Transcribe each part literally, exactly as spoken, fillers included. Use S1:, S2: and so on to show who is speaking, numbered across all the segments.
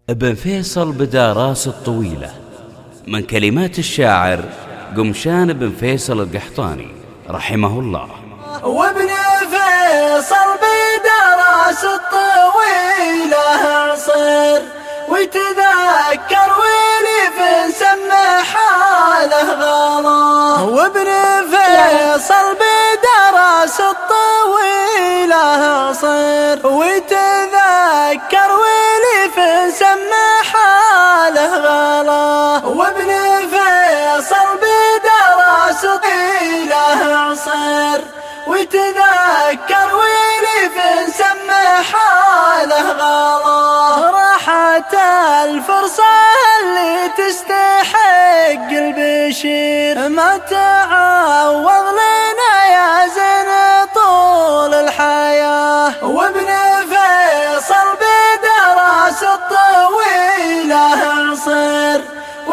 S1: ابن فيصل بدا راس الطويلة، من كلمات الشاعر قمشان بن فيصل القحطاني رحمه الله.
S2: وابن فيصل بدا راس الطويلة عصير، ويتذكر وليف سمى حاله غلا. وابن فيصل بدا راس الطويلة عصير، ويتذكر وليف سمى حاله غلا. وابن فيصل بدا راس الطويلة عصير، ويتذكر وليف سمى حاله غلا. راحت الفرصة اللي تستحق البشير، ما تعوض لنا يا زين طول الحياة. وابن فيصل بدا راس الطويلة عصير،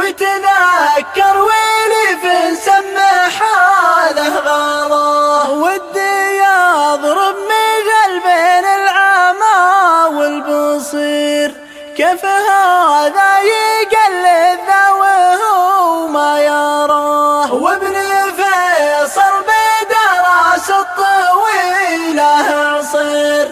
S2: ويتذكر وليف سمى حاله غلا. ودي يضرب مثل بين العمى والبصير، كيف هذا يقلد ذا وهو ما يراه. وابن فيصل بدا راس الطويلة عصير،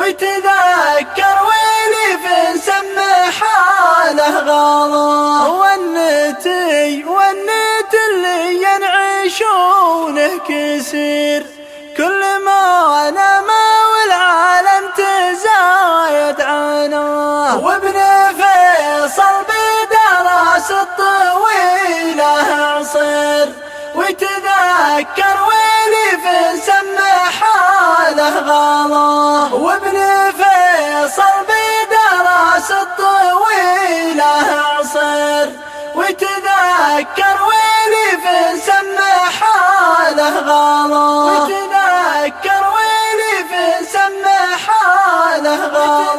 S2: ويتذكر وليف سمى حاله غلا. والنتي والنت اللي ينعشونه كسير، كل ما نما والعالم تزايد عناه. وابن فيصل بدا راس الطويلة عصير، ويتذكر وليف سمى حاله غلا. وابن فيصل بدا راس الطويلة عصير، ويتذكر وليف سمى حاله غلا. ويتذكر وليف سمى حاله غلا.